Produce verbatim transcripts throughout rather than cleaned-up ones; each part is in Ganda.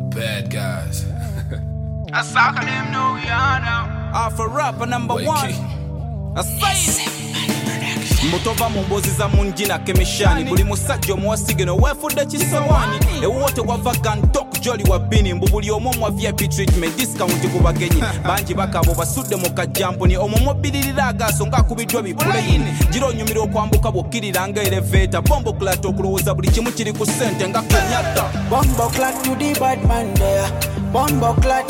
Bad guys. I suck at them know we are now. Alpha rapper number Boy, one. key. I say it. Mutova mu mbozi za munjina kemeshani buli musajja omuwasige n'oweefudde kisowaani ewote wava gantok joli wa bini mbu buli omu omwa V I P treatment discount ku bagenyi bangi bakabo basudde mu kajjampuni omwo mubbiririra agaaso ng'akubiddwa bipulayini gira onyumira okwambuka bw'okkirira nga elevator bombo clat okulowooza buli kimu kiri ku ssente nga kenyatta Bombo clat to the bad man there. Bombo clat.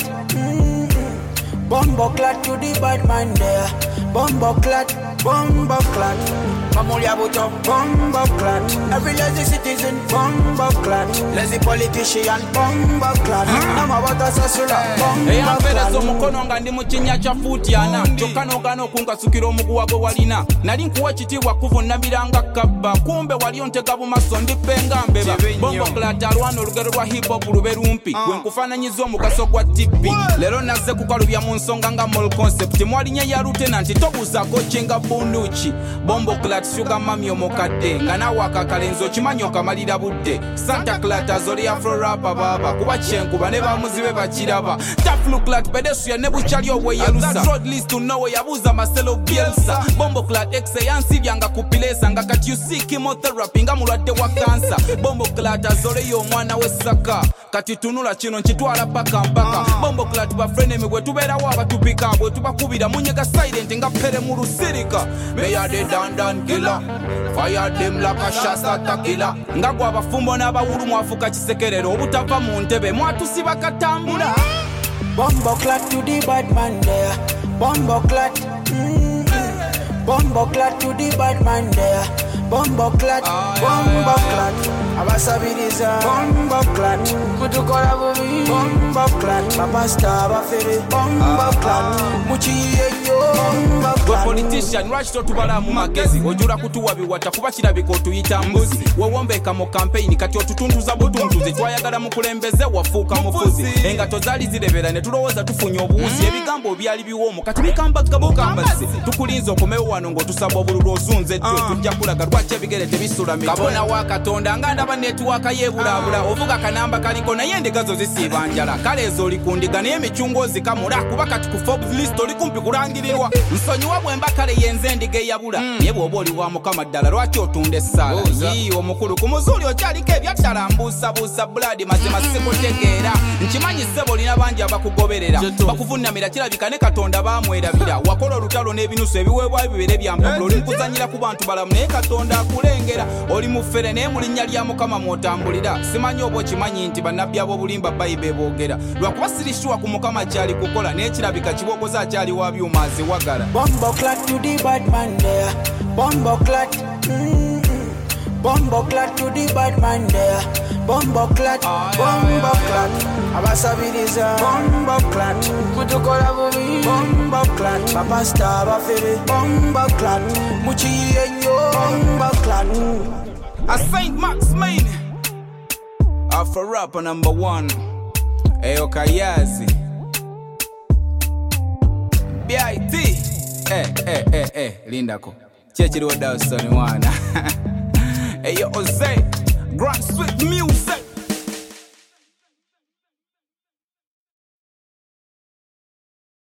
Mm-mm. Bombo clat to the bad man there. Bombo clat. Bombo clat. Mamulia buto. Bombo clat. Every lazy citizen. Bombo clat. Lazy politician. Bombo clat. I'm about a sasula. Bombo eyampeereza clat. omukono nga ndi mu kinnya kya fuuti ana kyokka n'ogaana okunkasukira omuguwa gwe walina nali nkuwa ekitiibwa kuvunnabiranga kabba kumbe wali ontega bumaso ndippenga mbeba bombo clat alwana olugero lwa hip hop lube lumpi gwe nkufaananyiza omugaso gwa tippi leero nazze kukalubya mu nsonga nga mol concept mwalinnya ya lutenanti tobuuzaako kyenga bunduki bombo clat sugar mami omukadde nga naawe akakalenzi okimanyi okamalira budde santa clat azoli afro rapa baaba kuba kyenkuba ne bamuzibe bakiraba taflu clat pedestrian ne bukyali obweyerusa road list to nowhere yabuuza Marcelo Bielsa bombo clat ex yansibyanga ku pilesa nga kati you see chemotherapy nga mulwadde wa kansa bombo clat azoleyo omwana w'essaka kati tunula kino nkitwala paka mpaka bombo clat bafrenemy bwe tubeerawo abatupika bwe tubakubira munyega silent nga pere mu lusirika meya de dandan killer fire them like a shasta takila nga gwe abafumbo n'abawulu mwafuka kisekerero obutava mu ntebe mwatusiba katambula Bombo clat to the bad man there. Bombo clat. Mm-mm. Bombo clat to the bad man there. Bombo clat. Bombo clat. Abasabiriza. Bombo clat. Kutukola bubi. Bombo clat. Babasta bafere. Bombo clat. Muchiye yo. Bombo gwe clat. politician lwaki totubala mu magezi ojula kutuwa biwata kuba kirabika otuyita mbuzi wewombeeka mu campaign kati otutuntuza butuntuzi twayagala mukulembeze wafuuka mufuzi engato zaali zirebera ne tulowooza tufunye obuwuzi ebigambo byali biwoomu kati bikambaga bukambasi tukulinza okomewo wano ng'otusaba obululu ozunze ddwe tujja kulaga lwaki ebigere tebisula mitwe kabona wa katonda nga ndaba netuwaaka yeebulabula ovuga kanamba kaliko naye endiga zo zisiiba njala kale ezo oli ku ndiga naye emikyungo ozikamula kuba kati ku Forbes list oli kumpi kulangirirwa nsonyiwa bwe mba kale yenze endiga eyabula naye bw'oba oli wa mukama ddala lwaki otunda essaala yi omukulu ku muzuuli okyaliko ebyaddala mbuusabuusa buladi mazima sikutegeera nkimanyi ssebo olina bangi abakugoberera bakuvunnamira kirabika ne katonda baamwerabira wakola olutalo n'ebinusu ebiweebwayo bibere byambulo oli mukuzanyira ku bantu balamu naye katonda akulengera oli mu ffere naye mu linnya lya mukama mw'otambulira simanyi oba okimanyi nti bannabbi ab'obulimba bayibe boogera lwakuba sirishuwa ku mukama kyali kukola naye kirabika kibogoza akyali wa byuma aziwagala Bombo clat to the bad man there. Bombo clat. Mm-mm. Bombo clat to the bad man there. Bombo clat. Bombo clat. Abasabiriza. Bombo clat. Kutukola bubi. Bombo clat. Babasta bafere. Bombo clat. Muchiye yo. Bombo clat. a Saint Max Main Alpha rapper number one Eyo Kayazi B I T Eh eh eh eh Lindako Chechiri wa Dawson wana Eyo Ose Grand Sweet Music